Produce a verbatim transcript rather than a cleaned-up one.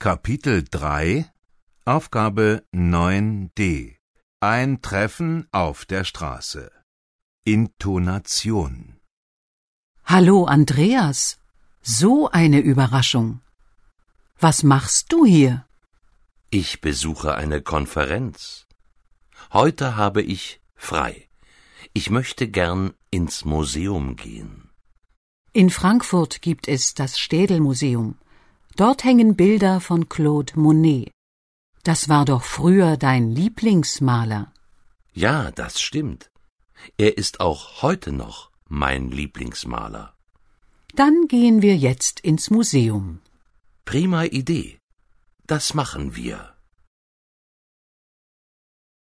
Kapitel drei, Aufgabe neun d. Ein Treffen auf der Straße. Intonation. Hallo, Andreas. So eine Überraschung. Was machst du hier? Ich besuche eine Konferenz. Heute habe ich frei. Ich möchte gern ins Museum gehen. In Frankfurt gibt es das Städel-Museum. Dort hängen Bilder von Claude Monet. Das war doch früher dein Lieblingsmaler. Ja, das stimmt. Er ist auch heute noch mein Lieblingsmaler. Dann gehen wir jetzt ins Museum. Prima Idee. Das machen wir.